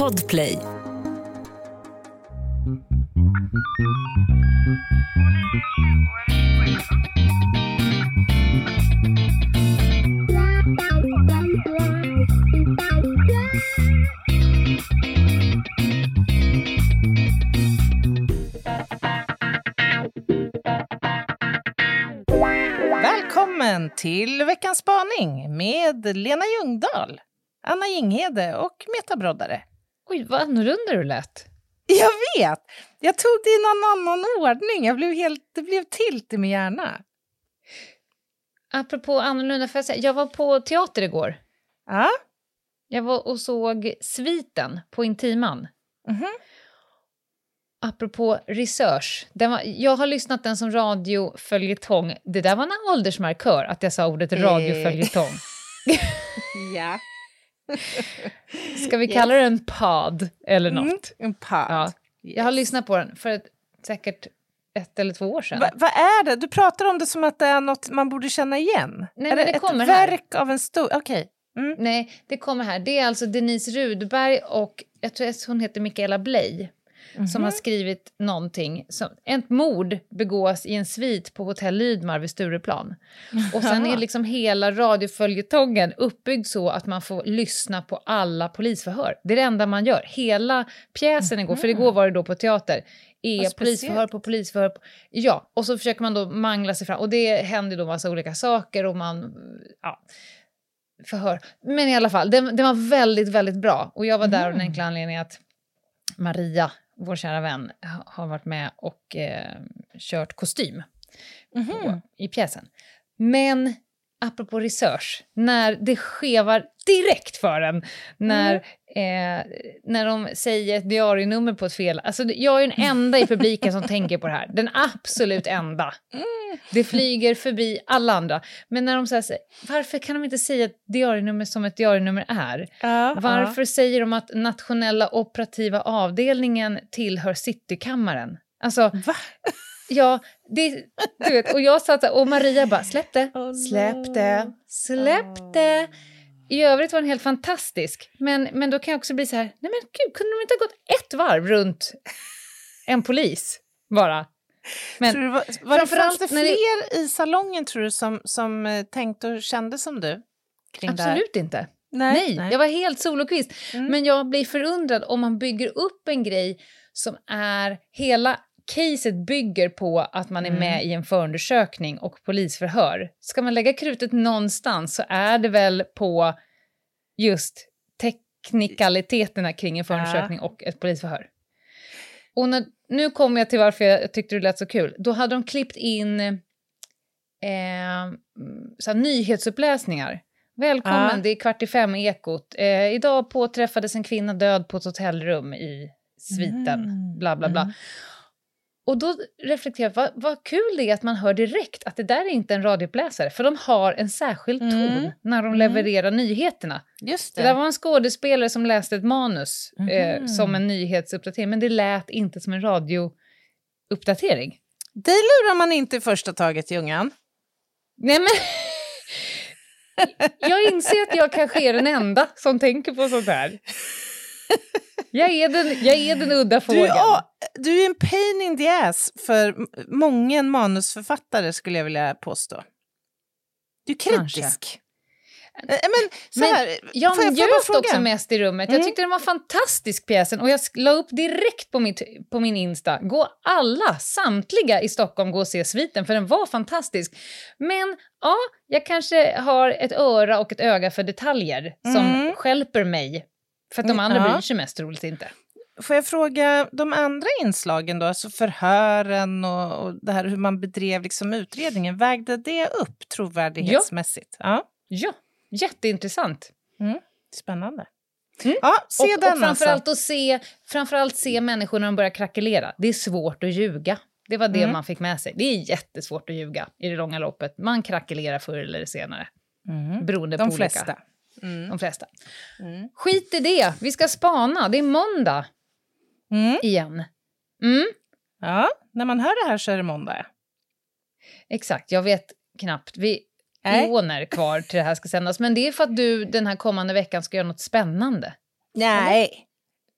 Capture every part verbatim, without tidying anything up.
Podplay. Välkommen till veckans spaning med Lena Ljungdahl, Anna Jinghede och Meta Broddare. Oj, vad annorlunda du lät. Jag vet! Jag tog det i någon annan ordning. Jag blev helt, det blev tilt i min hjärna. Apropå annorlunda, för jag, säga, jag var på teater igår. Ja? Jag var och såg Sviten på Intiman. Mhm. Apropå research. Den var, jag har lyssnat den som radioföljetong. Det där var en åldersmarkör att jag sa ordet radioföljetong. Ja. Ska vi kalla det en pod eller något? Mm, en pod. Ja. Yes. Jag har lyssnat på den för ett, säkert ett eller två år sedan. Va, vad är det? Du pratar om det som att det är något man borde känna igen. Nej, är men det det kommer ett här. verk av en stor... Okej. Okay. Mm. Nej, det kommer här. Det är alltså Denise Rudberg och jag tror att hon heter Michaela Bley. Mm-hmm. Som har skrivit någonting. Som, ett mord begås i en svit på Hotell Lydmar vid Stureplan. Och sen är liksom hela radioföljetongen uppbyggd så att man får lyssna på alla polisförhör. Det är det enda man gör. Hela pjäsen igår, mm-hmm. för igår var det då på teater, är polisförhör på polisförhör. På, ja, och så försöker man då mangla sig fram. Och det händer då massa olika saker och man... ja. Förhör. Men i alla fall, det, det var väldigt, väldigt bra. Och jag var där mm. av den enkla anledningen att Maria, vår kära vän, har varit med och eh, kört kostym mm. på, i pjäsen. Men apropå research, när det skevar direkt för en, när, mm. eh, när de säger ett diarienummer på ett fel. Alltså, jag är den enda i publiken som tänker på det här. Den absolut enda. Mm. Det flyger förbi alla andra. Men när de säger, varför kan de inte säga ett diarienummer som ett diarienummer är? Ja, varför ja. säger de att nationella operativa avdelningen tillhör Citykammaren? Alltså... Va? Ja, det, du vet, och jag satt och Maria bara, släpp det, oh, släpp det, släpp oh. det. I övrigt var den helt fantastisk. Men, men då kan jag också bli så här, nej men gud, kunde de inte ha gått ett varv runt en polis bara? Men tror du, var, var det fanns det fler det, i salongen tror du som, som tänkte och kände som du? Kring absolut där? inte. Nej, nej, nej, jag var helt solokvist. Mm. Men jag blir förundrad om man bygger upp en grej som är hela... Caset bygger på att man är med mm. i en förundersökning och polisförhör. Ska man lägga krutet någonstans så är det väl på just teknikaliteterna kring en förundersökning ja. och ett polisförhör. Och när, nu kommer jag till varför jag tyckte det lät så kul. Då hade de klippt in eh, så här, nyhetsuppläsningar. Välkommen, ja. det är kvart i fem i Ekot. Eh, idag påträffades en kvinna död på ett hotellrum i Sviten. Mm. Bla bla bla. Mm. Och då reflekterar jag, vad, vad kul det är att man hör direkt att det där är inte en radiouppläsare. För de har en särskild ton mm. när de mm. levererar nyheterna. Just det. Det där var en skådespelare som läste ett manus mm. eh, som en nyhetsuppdatering. Men det lät inte som en radiouppdatering. Det lurar man inte i första taget, Ljungan. Nej men... jag inser att jag kanske är den enda som tänker på sånt här. Jag är den, jag är den udda fågeln. Du, ja, du är en pain in the ass för många manusförfattare skulle jag vilja påstå. Du är kritisk. Kanske. Men, så Men här, jag får jag njöt också mest i rummet. Mm. Jag tyckte den var fantastisk pjäsen. Och jag la upp direkt på, mitt, på min Insta. Gå alla, samtliga i Stockholm gå och se Sviten. För den var fantastisk. Men ja, jag kanske har ett öra och ett öga för detaljer. Som mm. hjälper mig. För att de andra ja. bryr sig mest troligt inte. Får jag fråga de andra inslagen då? Alltså förhören och, och det här hur man bedrev liksom utredningen. Vägde det upp trovärdighetsmässigt? Ja. Ja, ja. Jätteintressant. Mm. Spännande. Mm. Ja, se och, den och framförallt alltså. att se, framförallt se människor när de börjar krackelera. Det är svårt att ljuga. Det var det mm. man fick med sig. Det är jättesvårt att ljuga i det långa loppet. Man krackelerar förr eller senare. Mm. Beroende de på flesta. olika. Mm. De flesta. Mm. Skit i det. Vi ska spana. Det är måndag. Mm. Igen. Mm. Ja, när man hör det här så är det måndag. Exakt, jag vet knappt. Vi månader kvar till det här ska sändas. Men det är för att du den här kommande veckan ska göra något spännande. Nej.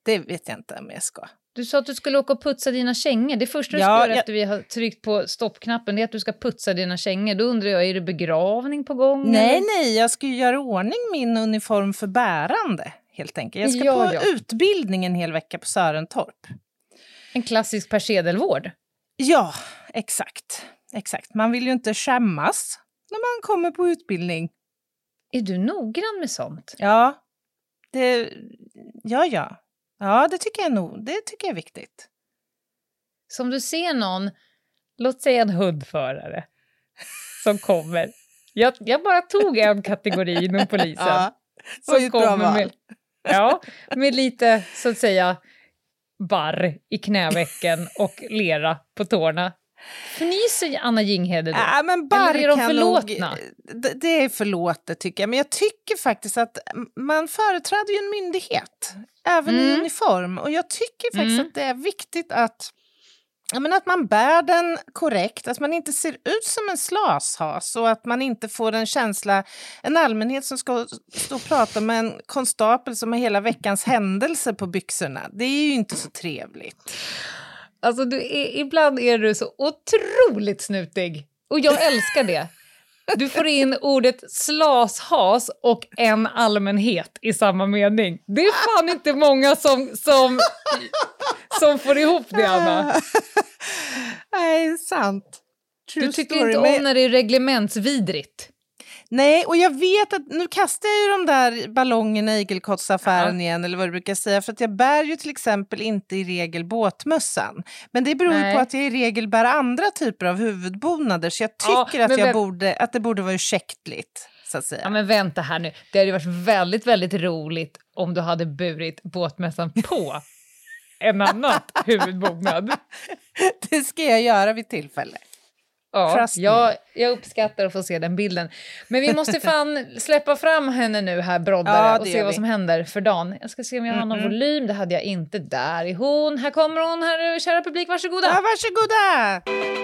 det vet jag inte om jag ska. Du sa att du skulle åka och putsa dina kängor. Det första du ja, ska göra jag... efter vi har tryckt på stoppknappen, det är att du ska putsa dina kängor. Då undrar jag, är det begravning på gång? Nej, eller? nej, jag ska ju göra ordning min uniform för bärande, helt enkelt. Jag ska ja, på ja. utbildning en hel vecka på Sörentorp. En klassisk persedelvård. Ja, exakt. Exakt. Man vill ju inte skämmas när man kommer på utbildning. Är du noggrann med sånt? Ja, det, ja, ja. Ja, det tycker jag nog. Det tycker jag är viktigt. Som du ser någon, låt säga en hundförare som kommer. Jag, jag bara tog en kategori inom polisen. Ja, som kommer med, ja, med lite, så att säga, barr i knävecken och lera på tårna. Fnyser Anna Jinghede då? Ja, men barr Eller är de kan förlåtna? Nog, det, det är förlåtet tycker jag. Men jag tycker faktiskt att man företräder ju en myndighet. Även mm. i uniform. Och jag tycker faktiskt mm. att det är viktigt att, jag menar, att man bär den korrekt. Att man inte ser ut som en slashas. Och att man inte får en känsla, en allmänhet som ska stå och prata med en konstapel som har hela veckans händelse på byxorna. Det är ju inte så trevligt. Alltså du är, ibland är du så otroligt snutig. Och jag älskar det. Du får in ordet slashas och en allmänhet i samma mening. Det är fan inte många som, som, som får ihop det, Anna. Nej, sant. True du tycker story, inte om men... när det är reglementsvidrigt. Nej, och jag vet att nu kastar jag ju de där ballongerna i igelkottsaffären ja. igen, eller vad du brukar säga, för att jag bär ju till exempel inte i regel båtmössan. Men det beror Nej. på att jag i regel bär andra typer av huvudbonader, så jag tycker ja, att, jag vä- borde, att det borde vara ursäktligt, så att säga. Ja, men vänta här nu. Det hade ju varit väldigt, väldigt roligt om du hade burit båtmössan på en annan huvudbonad. Det ska jag göra vid tillfälle. Ja, jag, jag uppskattar att få se den bilden. Men vi måste fan släppa fram henne nu här, broddare, ja, och se vad vi. som händer för dagen. Jag ska se om jag har någon Mm-mm. volym. Det hade jag inte. Där är hon. Här kommer hon, här, kära publik. Varsågoda. Ja, varsågoda.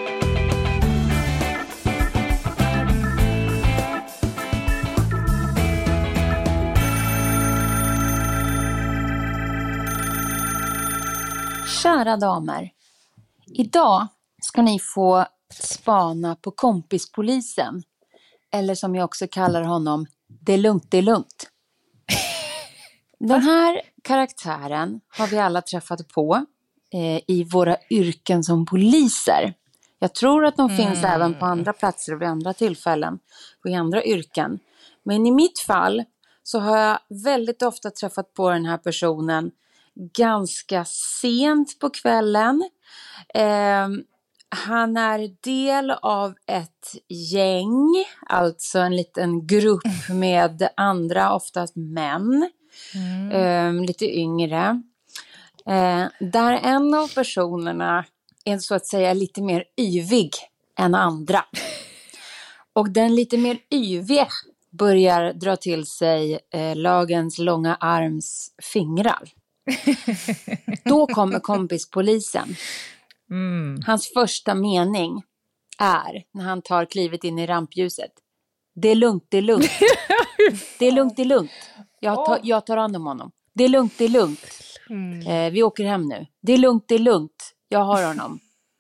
Kära damer. Idag ska ni få spana på kompispolisen. Eller som jag också kallar honom, det är lugnt, det är lugnt. Den här karaktären har vi alla träffat på eh, i våra yrken som poliser. Jag tror att de mm. finns även på andra platser och vid andra tillfällen och i andra yrken. Men i mitt fall så har jag väldigt ofta träffat på den här personen ganska sent på kvällen. Eh, Han är del av ett gäng, alltså en liten grupp med andra, oftast män, mm. eh, lite yngre. Eh, där en av personerna är så att säga lite mer yvig än andra. Och den lite mer yviga börjar dra till sig eh, lagens långa arms fingrar. Då kommer kompispolisen. Mm. Hans första mening är, när han tar klivet in i rampljuset: det är lugnt, det är lugnt. Det är lugnt, det är lugnt. Jag tar, jag tar hand om honom. Det är lugnt, det är lugnt. Mm. Eh, vi åker hem nu. Det är lugnt, det är lugnt. Jag har honom.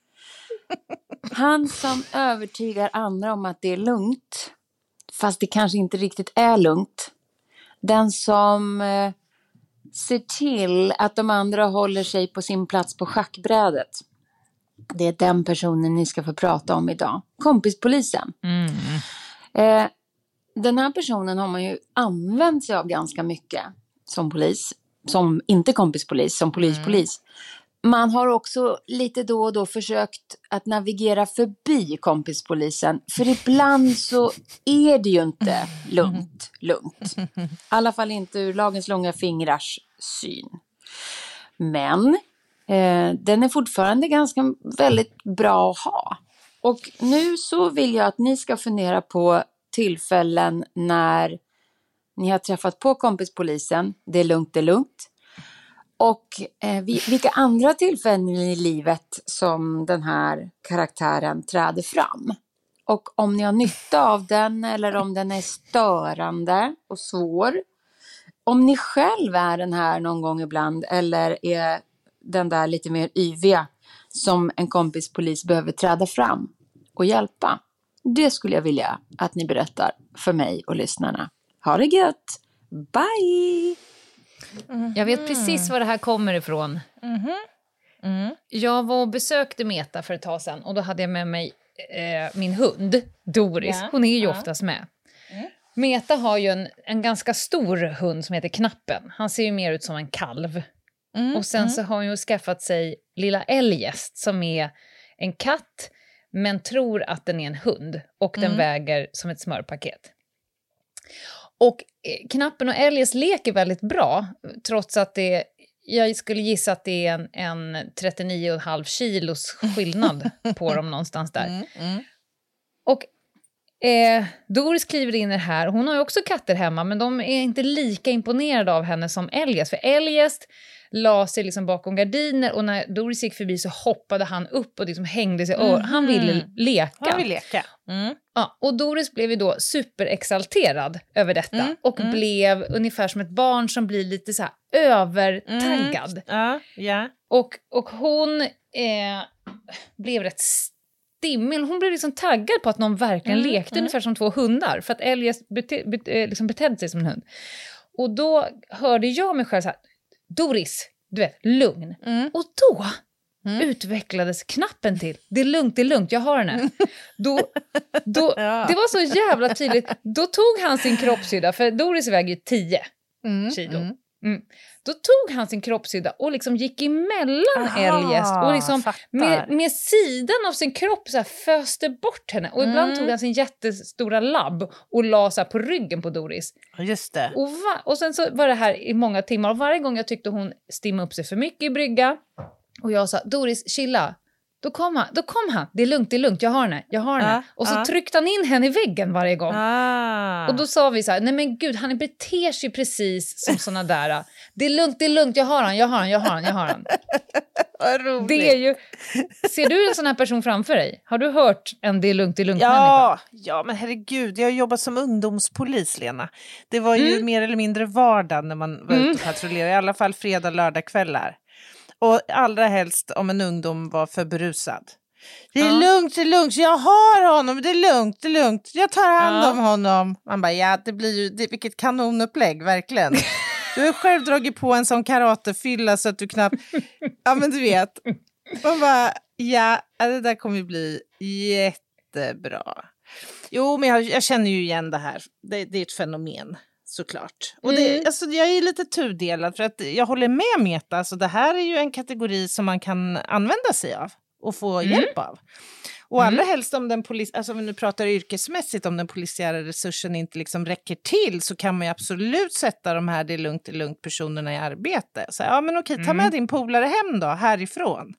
Han som övertygar andra om att det är lugnt, fast det kanske inte riktigt är lugnt. Den som eh, ser till att de andra håller sig på sin plats på schackbrädet. Det är den personen ni ska få prata om idag. Kompispolisen. Mm. Eh, den här personen har man ju använt sig av ganska mycket som polis. Som inte kompispolis, som polispolis. Mm. Man har också lite då och då försökt att navigera förbi kompispolisen. För ibland så är det ju inte lugnt, lugnt. I alla fall inte ur lagens långa fingrars syn. Men eh, den är fortfarande ganska väldigt bra att ha. Och nu så vill jag att ni ska fundera på tillfällen när ni har träffat på kompispolisen. Det är lugnt, det är lugnt. Och eh, vilka andra tillfällen i livet som den här karaktären träder fram. Och om ni har nytta av den eller om den är störande och svår. om ni själv är den här någon gång ibland eller är den där lite mer yviga som en kompis polis behöver träda fram och hjälpa. Det skulle jag vilja att ni berättar för mig och lyssnarna. Ha det gött! Bye! Mm. Jag vet precis var det här kommer ifrån. Mm. Mm. Jag var och besökte Meta för ett tag sedan och då hade jag med mig eh, min hund, Doris. Ja. Hon är ju Ja. oftast med. Mm. Meta har ju en, en ganska stor hund som heter Knappen. Han ser ju mer ut som en kalv. Mm. Och sen mm. så har hon ju skaffat sig lilla Eljest som är en katt men tror att den är en hund och den Mm. väger som ett smörpaket. Och eh, Knappen och Eljest leker väldigt bra trots att det, jag skulle gissa att det är en, en trettionio komma fem kilos skillnad på dem någonstans där. Mm. Mm. Och eh, Doris kliver in i det här. Hon har ju också katter hemma men de är inte lika imponerade av henne som Eljest. För Eljest la sig liksom bakom gardiner och när Doris gick förbi så hoppade han upp och liksom hängde sig. Mm. Han ville leka. Han vill leka. Mm. Ja, och Doris blev ju då superexalterad över detta Mm. och Mm. blev ungefär som ett barn som blir lite så här övertaggad. Mm. Ja, ja. Och, och hon eh, blev rätt stimmel. Hon blev liksom taggad på att någon verkligen Mm, lekte mm. ungefär som två hundar. För att Eljest bete, bete, eh, liksom betedde sig som en hund. Och då hörde jag mig själv så här, Doris, du vet, lugn. Mm. Och då Mm. utvecklades Knappen till, det är lugnt, det är lugnt, jag har henne. Då, då, Ja. det var så jävla tydligt. Då tog han sin kroppshydda, för Doris väger ju tio Mm. kilo. Mm. Mm. Då tog han sin kroppshydda och liksom gick emellan Aha, Eljest och liksom fattar. med, med sidan av sin kropp så här föste bort henne. Och ibland Mm. tog han sin jättestora labb och la så här på ryggen på Doris. Just det. Och, va- och sen så var det här i många timmar och varje gång jag tyckte hon stimmade upp sig för mycket i brygga och jag sa, Doris, chilla. Då kom han, då kom han. Det är lugnt, det är lugnt, jag har henne, jag har henne. Ja, och så ja. tryckte han in henne i väggen varje gång. Ah. Och då sa vi så här, nej men gud, han beter sig precis som såna där. Det är lugnt, det är lugnt, jag har han, jag har han, jag har han, jag har han. Vad roligt. Det är ju, ser du en sån här person framför dig? Har du hört en det är lugnt, det är lugnt människa? Ja, ja, men herregud, jag har jobbat som ungdomspolis, Lena. Det var ju Mm. mer eller mindre vardag när man var Mm. ute och patrullerade, i alla fall fredag, lördag kvällar. Och allra helst om en ungdom var för berusad. Det är Ja. lugnt, det är lugnt, jag har honom, det är lugnt, det är lugnt, jag tar hand Ja. om honom. Man bara, ja, det blir ju, det, vilket kanonupplägg, verkligen. Du har själv dragit på en sån karatefylla så att du knappt, ja men du vet. Man bara, ja, det där kommer ju bli jättebra. Jo, men jag, jag känner ju igen det här. Det, det är ett fenomen, såklart. Och det, Mm. alltså, jag är lite tudelad för att jag håller med Meta. Alltså, det här är ju en kategori som man kan använda sig av och få Mm. hjälp av. Och Mm. allra helst om den polis, alltså om vi nu pratar yrkesmässigt, om den polisiära resursen inte liksom räcker till så kan man ju absolut sätta de här det är lugnt, det är lugnt personerna i arbete. Så, ja men okej, ta med Mm. din polare hem då, härifrån.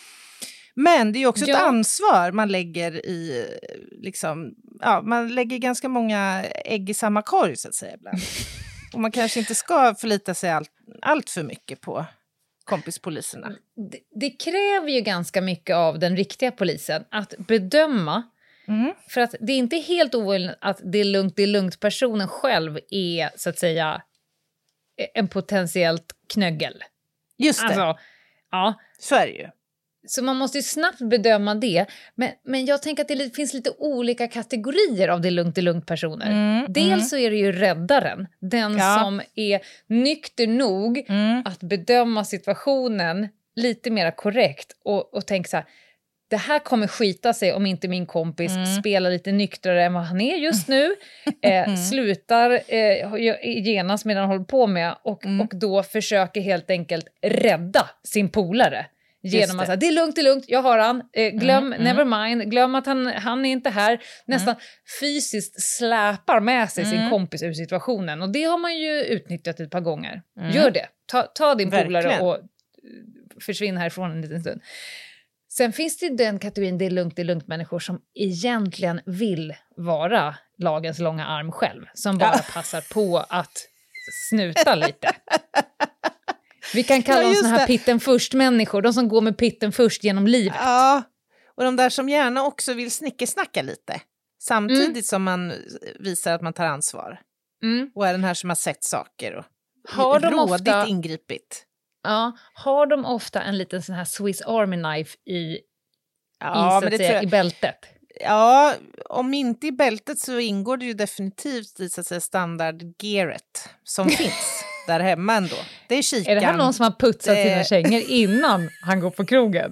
Men det är ju också Ja. ett ansvar man lägger i, liksom, ja, man lägger ganska många ägg i samma korg så att säga ibland. Och man kanske inte ska förlita sig allt, allt för mycket på kompispoliserna. Det, det kräver ju ganska mycket av den riktiga polisen att bedöma. Mm. För att det är inte helt ovanligt att det är lugnt, det är lugnt personen själv är så att säga en potentiellt knöggel. Just det, Alltså, ja. så är det ju. Så man måste ju snabbt bedöma det. Men, men jag tänker att det li- finns lite olika kategorier av det lugnt, det lugnt personer. Mm, Dels mm. så är det ju räddaren. Den Ja. som är nykter nog Mm. att bedöma situationen lite mer korrekt. Och, och tänka så här, det här kommer skita sig om inte min kompis Mm. spelar lite nyktrare än vad han är just nu. Eh, slutar eh, genast medan han håller på med. Och, Mm. och då försöker helt enkelt rädda sin polare. Genom det. att säga, det är lugnt, det är lugnt, jag har han. Eh, glöm, Mm, mm. never mind, glöm att han, han är inte här. Nästan fysiskt släpar med sig sin Mm. kompis ur situationen. Och det har man ju utnyttjat ett par gånger. Mm. Gör det. Ta, ta din polare Verkligen. och eh, försvinn härifrån en liten stund. Sen finns det ju den kategorin, det är lugnt, det är lugnt människor som egentligen vill vara lagens långa arm själv. Som bara Ja. passar på att snuta lite. Vi kan kalla Ja, dem just såna här det. pitten först-människor. De som går med pitten först genom livet. Ja, och de där som gärna också vill snickesnacka lite. Samtidigt Mm. som man visar att man tar ansvar. Mm. Och är den här som har sett saker och har de rådigt ofta, ingripit. ja, har de ofta en liten sån här Swiss Army knife i, Ja, i, så men att det säga, tror jag- i bältet? Ja, om inte i bältet så ingår det ju definitivt i så att säga, standardgearet som finns där hemma ändå. Det är kikan. Är det här någon som har putsat det- sina kängor innan han går på krogen?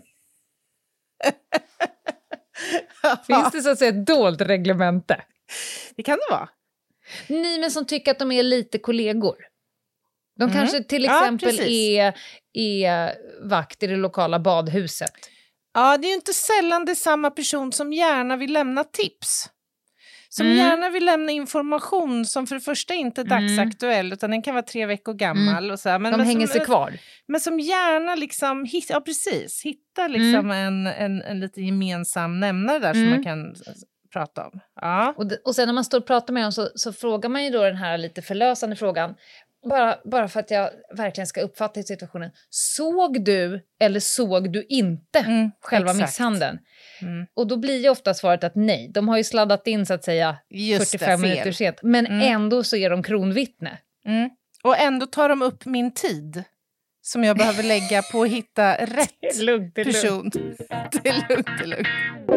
Finns det så att säga ett dolt reglemente? Det kan det vara. Ni men som tycker att de är lite kollegor. De Mm. kanske till Ja, exempel precis. är, är vakt i det lokala badhuset. Ja, det är ju inte sällan det är samma person som gärna vill lämna tips. Som Mm. gärna vill lämna information som för det första inte är Mm. dagsaktuell utan den kan vara tre veckor gammal. Och så här. Men, De men hänger som, sig kvar. Men som gärna liksom, hit, ja precis, hittar liksom en, en, en lite gemensam nämnare där som Mm. man kan s- prata om. Ja. Och, d- och sen när man står och pratar med dem så, så frågar man ju då den här lite förlösande frågan. Bara, bara för att jag verkligen ska uppfatta situationen. Såg du eller såg du inte Mm, själva exakt. misshandeln? Mm. Och då blir ju ofta svaret att nej. De har ju sladdat in så att säga Just fyrtiofem det, fel. minuter sent. Men Mm. ändå så är de kronvittne. Mm. Och ändå tar de upp min tid som jag behöver lägga på att hitta rätt lugnt, person. Det är lugnt, det är lugnt.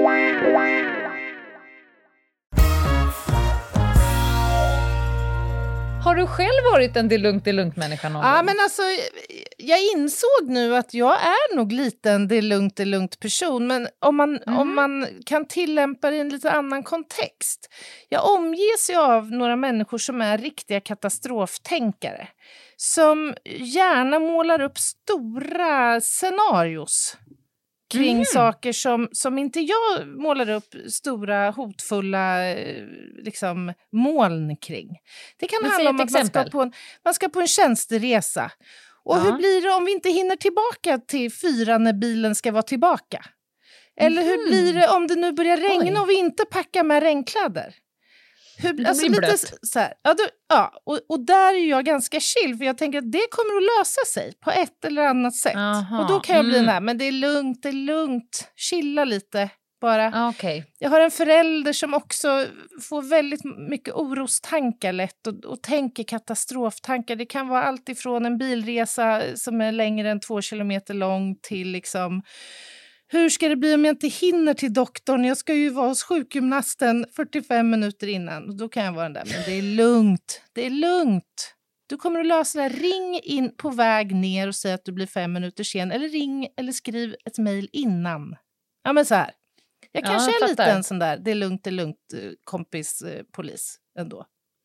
Har du själv varit en det lugnt, det lugnt människa någon Ja, gång? men alltså, jag insåg nu att jag är nog lite en det är lugnt, det är lugnt person. Men om man, Mhm. om man kan tillämpa det i en lite annan kontext. Jag omges ju av några människor som är riktiga katastroftänkare. Som gärna målar upp stora scenarios kring Mhm. saker som, som inte jag målar upp stora hotfulla eh, liksom, moln kring. Det kan Men säg handla om ett att man ska, exempel. på en, man ska på en tjänsteresa. Och Ja. hur blir det om vi inte hinner tillbaka till fyra när bilen ska vara tillbaka? Eller hur Mhm. blir det om det nu börjar regna Oj. och vi inte packar med regnkläder? Hur, Det alltså blir lite blött. s- så här, ja, då, ja, och, och där är jag ganska chill för jag tänker att det kommer att lösa sig på ett eller annat sätt. Aha, Och då kan jag bli mm. den här, men det är lugnt, det är lugnt, chilla lite bara. Ah, Okej. Jag har en förälder som också får väldigt mycket orostankar lätt och, och tänker katastroftankar. Det kan vara allt ifrån en bilresa som är längre än två kilometer lång till liksom hur ska det bli om jag inte hinner till doktorn? Jag ska ju vara hos sjukgymnasten fyrtiofem minuter innan. Och då kan jag vara den där, men det är lugnt, det är lugnt. Du kommer att lösa det. Ring in på väg ner och säg att du blir fem minuter sen. Eller ring eller skriv ett mejl innan. Ja, men så här. Jag Ja, kanske jag är lite fattar. en sån där, det är lugnt, det är lugnt, eh, kompis, eh, polis ändå.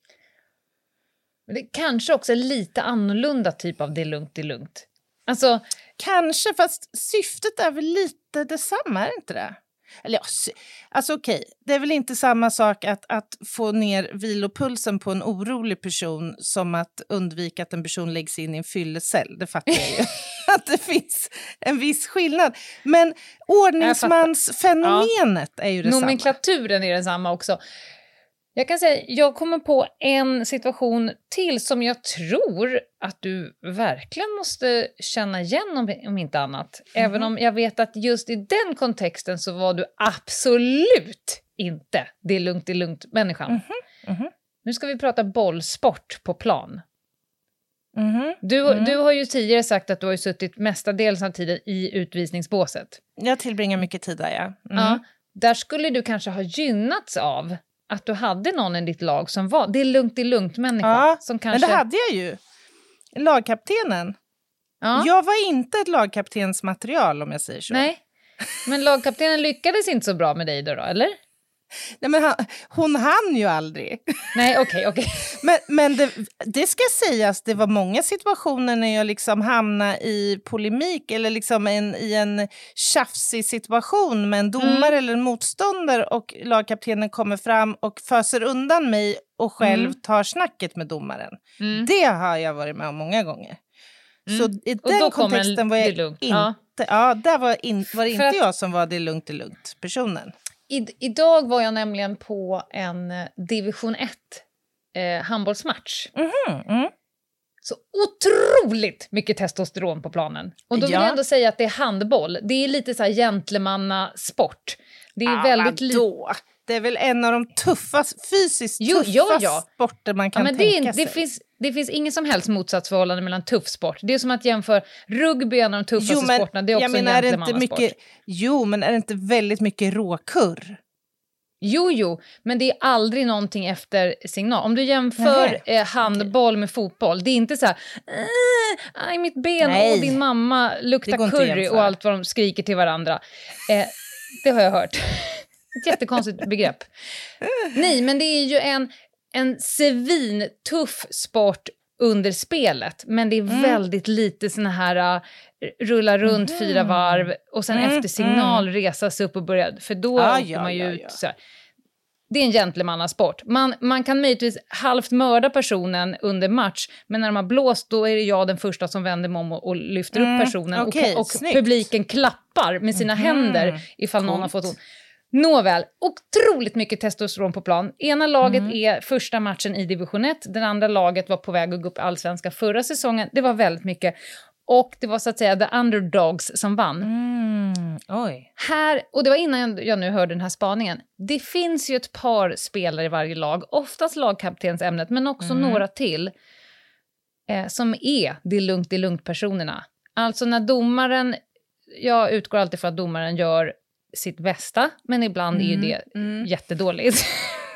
Men det kanske också är lite annorlunda typ av det är lugnt, det är lugnt. Alltså, Kanske, fast syftet är väl lite detsamma, är det inte det? Eller ja, sy- alltså okej, det är väl inte samma sak att, att få ner vilopulsen på en orolig person som att undvika att en person läggs in i en fyllecell. Det fattar jag ju. Att det finns en viss skillnad. Men ordningsmansfenomenet är ju detsamma. nomenklaturen är densamma också. Jag kan säga, jag kommer på en situation till som jag tror att du verkligen måste känna igen om, om inte annat. Mhm. Även om jag vet att just i den kontexten så var du absolut inte det är lugnt, det är lugnt människan. Mhm, mhm. Nu ska vi prata bollsport på plan. Mhm. Du, Mm. du har ju tidigare sagt att du har ju suttit mestadels av tiden i utvisningsbåset. Jag tillbringar mycket tid där, ja. Mm. Ja, där skulle du kanske ha gynnats av att du hade någon i ditt lag som var det är lugnt, det är lugnt människa. Ja, som Men kanske, det hade jag ju. Lagkaptenen. ja, Jag var inte ett lagkaptensmaterial om jag säger så. nej. Men lagkaptenen lyckades inte så bra med dig då, då eller? Nej, men han, hon hann ju aldrig. Nej, okej, okej. Men, men det, det ska sägas, det var många situationer när jag liksom hamnade i polemik eller liksom en, i en tjafsig situation med en domare Mm. eller en motståndare och lagkaptenen kommer fram och föser undan mig och själv Mm. tar snacket med domaren. Mm. Det har jag varit med om många gånger. Mm. Så i Och den då kommer en- kontexten var det jag är lugnt. inte... Ja. Ja, där var, in, var det För inte att- jag som var det lugnt, det lugnt personen. I, idag var jag nämligen på en eh, division ett eh, handbollsmatch. Mhm, mm. Så otroligt mycket testosteron på planen. Och då vill Ja. jag ändå säga att det är handboll. Det är lite så här gentlemannasport. Det är Ah, väldigt lite... vadå? Det är väl en av de tuffast, fysiskt Jo, tuffa ja, ja. sporter man Ja, kan men det, tänka är, sig. det, finns, det finns ingen som helst motsatsförhållande mellan tuff sport. Det är som att jämföra rugby, en av de tuffaste jo, men, sporterna. Det är också menar, en är det inte gentlemannasport. mycket, Jo, men är det inte väldigt mycket råkurr? Jo, jo, men det är aldrig någonting efter signal. Om du jämför eh, handboll med fotboll, det är inte så här, äh, aj, mitt ben Nej. och din mamma luktar curry och allt vad de skriker till varandra. Eh, det har jag hört. Ett jättekonstigt begrepp. Nej, men det är ju en, en svintuff sport under spelet. Men det är mm. väldigt lite såna här uh, rulla runt mm. fyra varv och sen mm. efter signal mm. resas upp och börja. För då ah, åker ja, man ju ja, ut ja. så här. Det är en gentlemannasport. Man, man kan möjligtvis halvt mörda personen under match, men när de har blåst då är det jag den första som vänder mig om och, och lyfter mm. upp personen. Okay, och och publiken klappar med sina mm. händer ifall Coolt. Någon har fått ont. Nåväl, otroligt mycket testosteron på plan. Ena laget mm. är första matchen i division ett. Den andra laget var på väg att gå upp i allsvenska förra säsongen. Det var väldigt mycket. Och det var så att säga the underdogs som vann. Mm. Oj. Här, och det var innan jag nu hörde den här spaningen. Det finns ju ett par spelare i varje lag. Oftast lagkaptensämnet, men också mm. några till. Eh, som är det är lugnt, det är lugnt personerna. Alltså när domaren, jag utgår alltid för att domaren gör sitt bästa, men ibland mm. är ju det mm. jättedåligt.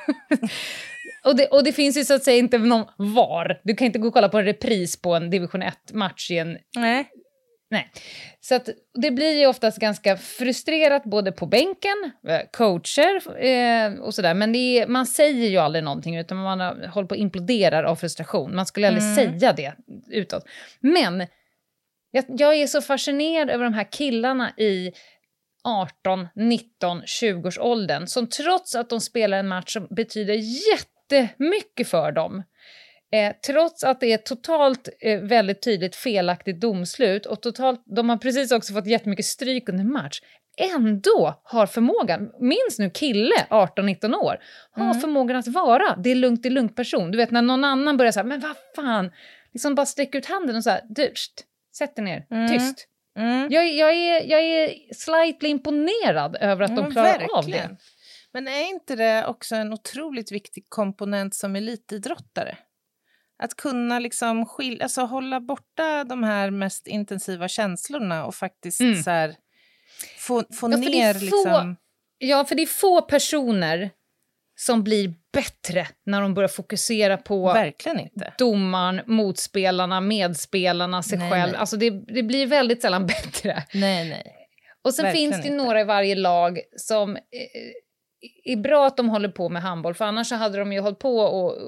och, det, och det finns ju så att säga inte någon var. Du kan inte gå och kolla på en repris på en division ett-match i en... Nej. Nej. Så att det blir ju oftast ganska frustrerat både på bänken, coacher eh, och sådär. Men det är, man säger ju aldrig någonting utan man håller på att implodera av frustration. Man skulle aldrig mm. säga det utåt. Men jag, jag är så fascinerad över de här killarna i arton, nitton, tjugo års åldern som trots att de spelar en match som betyder jättemycket för dem, eh, trots att det är totalt eh, väldigt tydligt felaktigt domslut och totalt, de har precis också fått jättemycket stryk under match, ändå har förmågan, minns nu kille arton nitton år, har mm. förmågan att vara det är lugnt, det är lugnt person. Du vet när någon annan börjar säga, men vad fan, liksom bara sträcka ut handen och så här, du, st, sätt dig ner, mm. tyst. Mm. Jag, jag, är, jag är slightly imponerad över att mm, de klarar verkligen. Av det. Men är inte det också en otroligt viktig komponent som elitidrottare? Att kunna liksom skilja, alltså hålla borta de här mest intensiva känslorna och faktiskt mm. så här, få, få ja, ner få, liksom... Ja, för det är få personer som blir bättre när de börjar fokusera på verkligen inte. Domaren, motspelarna, medspelarna, sig nej, själv. Nej. Alltså det, det blir väldigt sällan bättre. Nej, nej. Och sen verkligen finns det inte. Några i varje lag som eh, är bra att de håller på med handboll. För annars så hade de ju hållit på och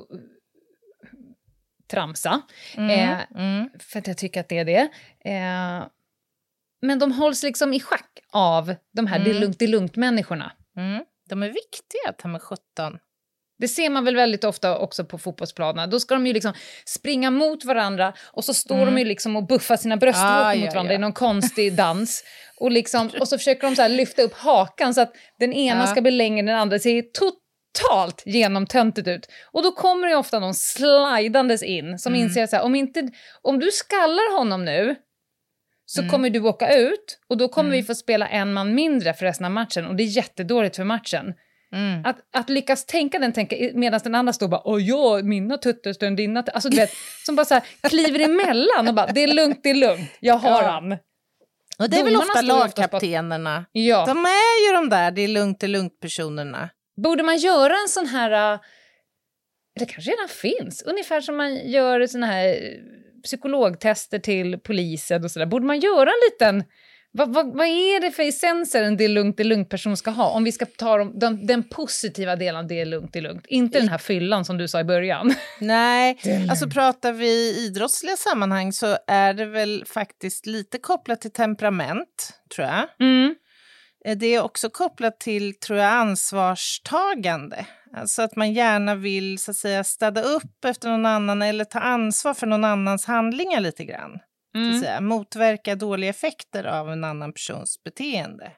tramsa. Mm, eh, mm. För att jag tycker att det är det. Eh, men de hålls liksom i schack av de här mm. det är lugnt, det är lugnt människorna. Mm. De är viktiga att ha med sjutton. Det ser man väl väldigt ofta också på fotbollsplanerna. Då ska de ju liksom springa mot varandra och så står mm. de ju liksom och buffar sina bröstvårtor ah, mot ja, varandra ja. I någon konstig dans. Och, liksom, och så försöker de så här lyfta upp hakan så att den ena ja. Ska bli längre än den andra. Det ser totalt genomtöntigt ut. Och då kommer det ofta någon slidandes in som mm. inser att så här, om, inte, om du skallar honom nu så mm. kommer du åka ut och då kommer mm. vi få spela en man mindre för resten av matchen och det är jättedåligt för matchen. Mm. Att, att lyckas tänka den tänka medan den andra står bara åh ja, mina tuttar står dina tuttar. Alltså du vet, som bara så här kliver emellan och bara det är lugnt, det är lugnt, jag har ja. han. Och det är väl ofta lagkaptenerna. Ja. De är ju de där, det är lugnt, det är lugnt personerna. Borde man göra en sån här, det kanske redan finns, ungefär som man gör såna här psykologtester till polisen och sådär. Borde man göra en liten, vad, vad, vad är det för essenser en det är lugnt, det är lugnt person ska ha? Om vi ska ta dem, den, den positiva delen, det är lugnt, det är lugnt. Inte den här fyllan som du sa i början. Nej, alltså pratar vi i idrottsliga sammanhang så är det väl faktiskt lite kopplat till temperament, tror jag. Mm. Det är också kopplat till, tror jag, ansvarstagande. Alltså att man gärna vill så att säga städa upp efter någon annan eller ta ansvar för någon annans handlingar lite grann. Mm. Så att säga. Motverka dåliga effekter av en annan persons beteende.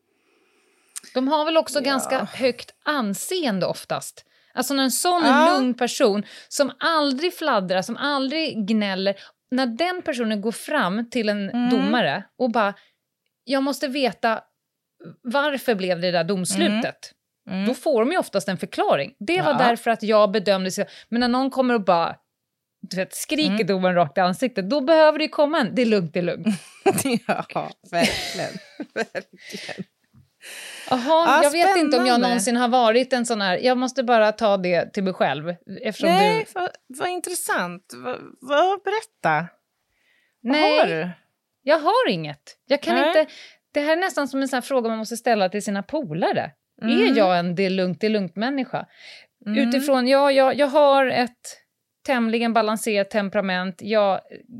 De har väl också ja. ganska högt anseende oftast. Alltså när en sån ja. lugn person som aldrig fladdrar, som aldrig gnäller. När den personen går fram till en mm. domare och bara, jag måste veta varför blev det där domslutet? Mm. Mm. Då får de ju oftast en förklaring. Det var ja. Därför att jag bedömde sig. Men när någon kommer och bara, du vet, skriker Mm. domen rakt i ansiktet, då behöver det komma en, det är lugnt, det är lugnt. Ja, verkligen. verkligen. Jaha, Ja, jag vet inte om jag spännande. någonsin har varit en sån här, jag måste bara ta det till mig själv. Eftersom Nej, du... vad, vad intressant. Vad, vad, berätta. Vad Nej. har du? Jag har inget. Jag kan Nej. inte... Det här är nästan som en sån här fråga man måste ställa till sina polare. Mm. Är jag en det är lugnt, det är lugnt människa? Mm. Utifrån, ja, jag, jag har ett tämligen balanserat temperament. Jag,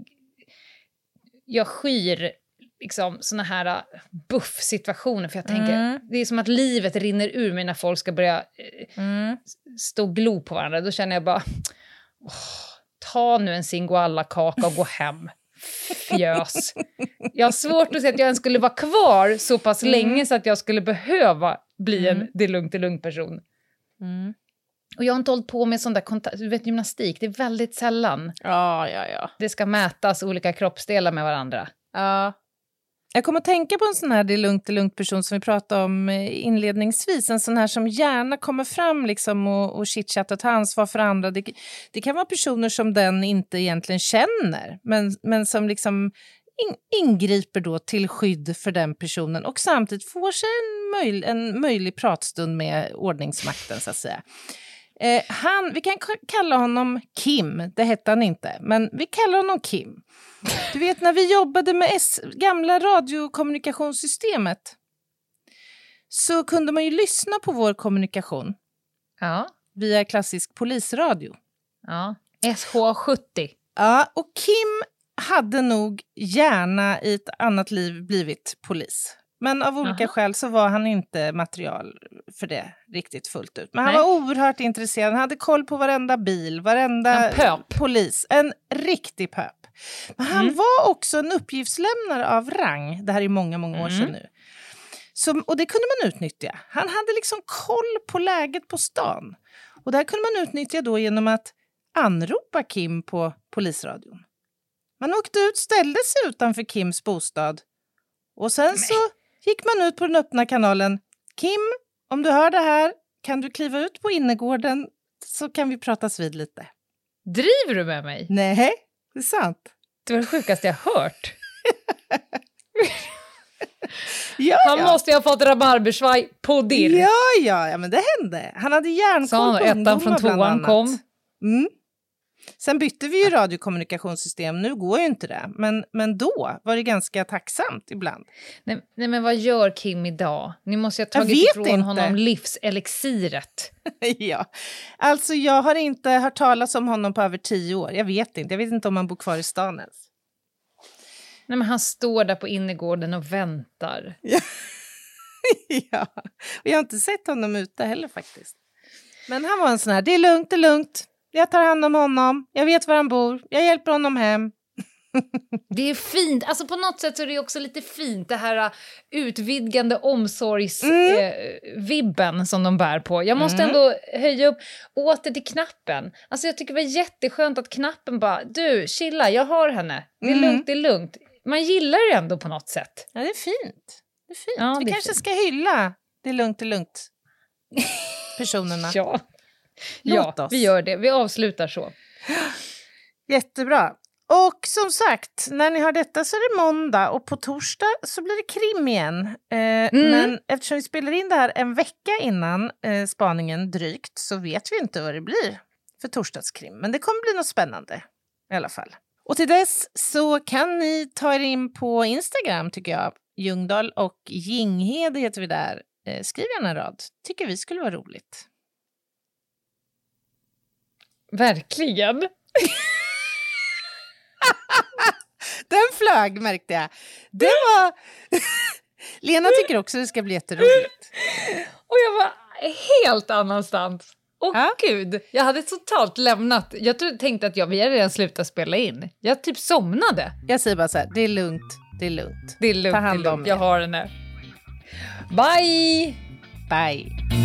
jag skyr liksom såna här buff-situationer. För jag tänker, Mm. det är som att livet rinner ur mig när folk ska börja eh, Mm. stå och glo på varandra. Då känner jag bara, åh, ta nu en singoalla-kaka och gå hem. Fjös. Jag har svårt att se att jag ens skulle vara kvar så pass Mm. länge så att jag skulle behöva bli en Mm. det är lugnt, det är lugnt person. Mm. Och jag har inte hållit på med sån där kontakt, du vet, gymnastik, det är väldigt sällan Ja, ja, ja. det ska mätas olika kroppsdelar med varandra. Ja. Jag kommer att tänka på en sån här det är lugnt, det är lugnt person som vi pratade om inledningsvis. En sån här som gärna kommer fram liksom och, och chitchattar och tar ansvar för andra. Det, det kan vara personer som den inte egentligen känner. Men, men som liksom in, ingriper då till skydd för den personen. Och samtidigt får sig en, möj, en möjlig pratstund med ordningsmakten så att säga. Eh, han, vi kan k- kalla honom Kim, det hette han inte. Men vi kallar honom Kim. Du vet när vi jobbade med S- gamla radiokommunikationssystemet så kunde man ju lyssna på vår kommunikation Ja, via klassisk polisradio. ja. S H sjuttio. Ja, och Kim hade nog gärna i ett annat liv blivit polis. Men av olika Aha. skäl så var han inte material för det riktigt fullt ut. Men han Nej. var oerhört intresserad. Han hade koll på varenda bil, varenda En pöp. polis. En riktig pöp. Men han Mm. var också en uppgiftslämnare av rang. Det här är många, många år Mm. sedan nu. Så, och det kunde man utnyttja. Han hade liksom koll på läget på stan. Och det här kunde man utnyttja då genom att anropa Kim på polisradion. Man åkte ut, ställde sig utanför Kims bostad. Och sen så gick man ut på den öppna kanalen. Kim, om du hör det här, kan du kliva ut på innergården så kan vi pratas vid lite. Driver du med mig? Nej, det är sant. Det var det sjukaste jag hört. Ja, Han ja. måste ju ha fått rabarbersvaj på dirr. Ja, ja, ja, men det hände. Han hade järnkoll Sa han, på ettan ungdomar från bland tvåan annat. kom. Mm. Sen bytte vi ju radiokommunikationssystem. Nu går ju inte det. Men, men då var det ganska tacksamt ibland. Nej, nej, men vad gör Kim idag? Ni måste ju ha Jag tagit vet ifrån inte. honom livselixiret. Ja, alltså jag har inte hört talas om honom på över tio år. Jag vet inte. Jag vet inte om han bor kvar i stan ens. Nej, men han står där på innergården och väntar. Ja, och jag har inte sett honom ute heller faktiskt. Men han var en sån här, det är lugnt, det är lugnt. Jag tar hand om honom, jag vet var han bor, jag hjälper honom hem. Det är fint, alltså på något sätt så är det också lite fint det här uh, utvidgande omsorgsvibben Mm. uh, som de bär på. Jag måste Mm. ändå höja upp åter till knappen. Alltså jag tycker det var jätteskönt att knappen bara, du, chilla, jag har henne. Det är Mm. lugnt, det är lugnt. Man gillar det ändå på något sätt. Ja, det är fint. Det är fint. Ja, Vi det är kanske fint. ska hylla det är lugnt, det är lugnt. Personerna. Ja, Låt ja oss. vi gör det. Vi avslutar så. Jättebra. Och som sagt, när ni har detta så är det måndag och på torsdag så blir det krim igen. Eh, Mm. Men eftersom vi spelar in det här en vecka innan eh, spaningen drygt så vet vi inte vad det blir för torsdagskrim. Men det kommer bli något spännande i alla fall. Och till dess så kan ni ta er in på Instagram tycker jag. Ljungdahl och Ginghede heter vi där. Eh, skriv gärna en rad. Tycker vi skulle vara roligt. Verkligen. Den flög märkte jag. Det var... Lena tycker också det ska bli jätteroligt. Och jag var helt annanstans. Åh Ja. gud, jag hade totalt lämnat. Jag trodde, tänkte att jag, vi hade redan slutat spela in. Jag typ somnade. Jag säger bara så här, det är lugnt, det är lugnt. Det är lugnt, Ta hand det är om lugnt. er. Jag har henne. Bye! Bye.